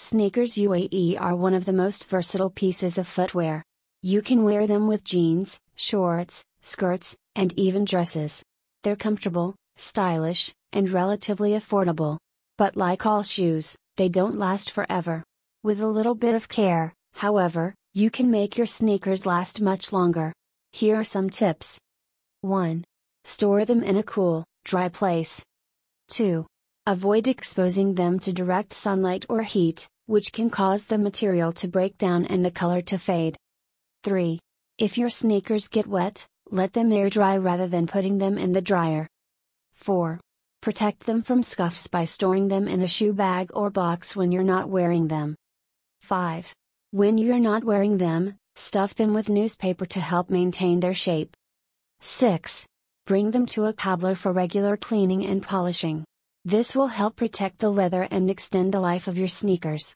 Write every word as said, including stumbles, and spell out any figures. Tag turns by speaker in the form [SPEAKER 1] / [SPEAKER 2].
[SPEAKER 1] Sneakers U A E are one of the most versatile pieces of footwear. You can wear them with jeans, shorts, skirts, and even dresses. They're comfortable, stylish, and relatively affordable. But like all shoes, they don't last forever. With a little bit of care, however, you can make your sneakers last much longer. Here are some tips. one. Store them in a cool, dry place. two. Avoid exposing them to direct sunlight or heat, which can cause the material to break down and the color to fade. three. If your sneakers get wet, let them air dry rather than putting them in the dryer. four. Protect them from scuffs by storing them in a shoe bag or box when you're not wearing them. five. When you're not wearing them, stuff them with newspaper to help maintain their shape. six. Bring them to a cobbler for regular cleaning and polishing. This will help protect the leather and extend the life of your sneakers.